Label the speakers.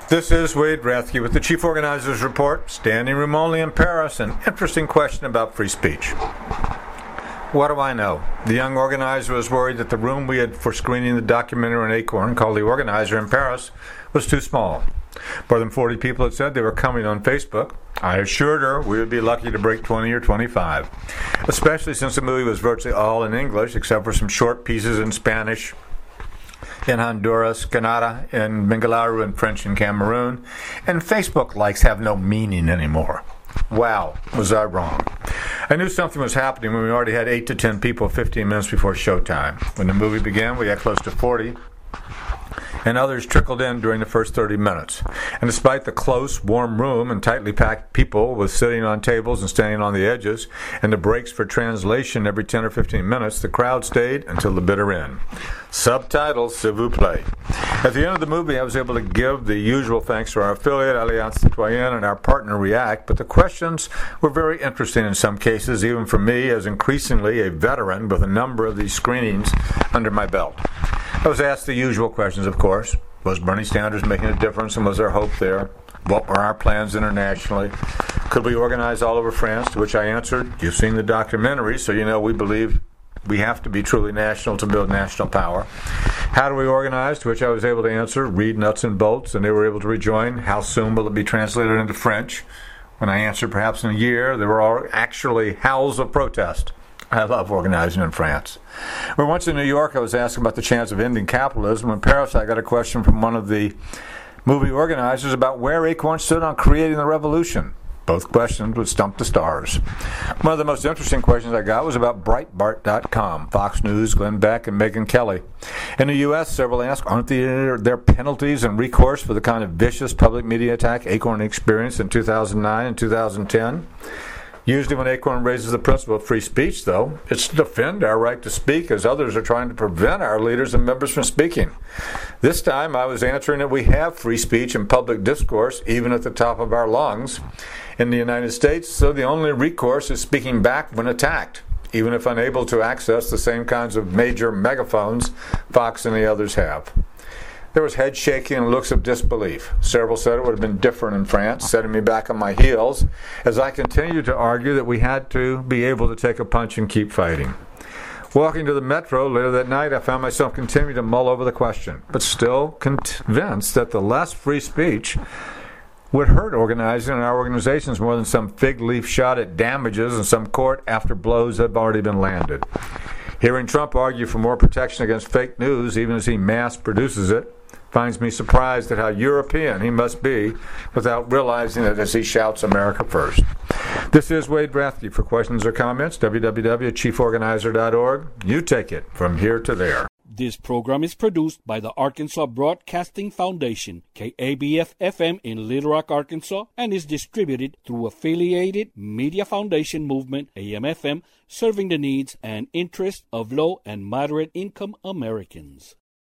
Speaker 1: This is Wade Rathke with the Chief Organizers Report. Standing room only in Paris. An interesting question about free speech. What do I know? The young organizer was worried that the room we had for screening the documentary on Acorn, called The Organizer in Paris, was too small. More than 40 people had said they were coming on Facebook. I assured her we would be lucky to break 20 or 25, especially since the movie was virtually all in English, except for some short pieces in Spanish, in Honduras, Canada, in Bengaluru, and French in Cameroon, and Facebook likes have no meaning anymore. Wow, was I wrong. I knew something was happening when we already had 8 to 10 people 15 minutes before showtime. When the movie began, we had close to 40, and others trickled in during the first 30 minutes. And despite the close, warm room and tightly packed people with sitting on tables and standing on the edges, and the breaks for translation every 10 or 15 minutes, the crowd stayed until the bitter end. Subtitles, s'il vous plaît. At the end of the movie, I was able to give the usual thanks to our affiliate, Alliance Citoyenne, and our partner, React, but the questions were very interesting in some cases, even for me, as increasingly a veteran with a number of these screenings under my belt. I was asked the usual questions, of course. Was Bernie Sanders making a difference, and was there hope there? What were our plans internationally? Could we organize all over France? To which I answered, you've seen the documentary, so you know we believe we have to be truly national to build national power. How do we organize? To which I was able to answer, read nuts and bolts, and they were able to rejoin. How soon will it be translated into French? When I answered perhaps in a year, there were all actually howls of protest. I love organizing in France. When once in New York, I was asked about the chance of ending capitalism. In Paris, I got a question from one of the movie organizers about where Acorn stood on creating the revolution. Both questions would stump the stars. One of the most interesting questions I got was about Breitbart.com, Fox News, Glenn Beck, and Megyn Kelly. In the U.S., several asked, aren't there penalties and recourse for the kind of vicious public media attack Acorn experienced in 2009 and 2010? Usually when Acorn raises the principle of free speech, though, it's to defend our right to speak as others are trying to prevent our leaders and members from speaking. This time I was answering that we have free speech and public discourse, even at the top of our lungs in the United States, so the only recourse is speaking back when attacked, even if unable to access the same kinds of major megaphones Fox and the others have. There was head shaking and looks of disbelief. Several said it would have been different in France, setting me back on my heels as I continued to argue that we had to be able to take a punch and keep fighting. Walking to the metro later that night, I found myself continuing to mull over the question, but still convinced that the less free speech would hurt organizing in our organizations more than some fig leaf shot at damages in some court after blows have already been landed. Hearing Trump argue for more protection against fake news, even as he mass produces it, finds me surprised at how European he must be without realizing it as he shouts America first. This is Wade Rathke. For questions or comments, www.chieforganizer.org. You take it from here to there.
Speaker 2: This program is produced by the Arkansas Broadcasting Foundation, KABF-FM in Little Rock, Arkansas, and is distributed through Affiliated Media Foundation Movement, AM-FM, serving the needs and interests of low and moderate income Americans.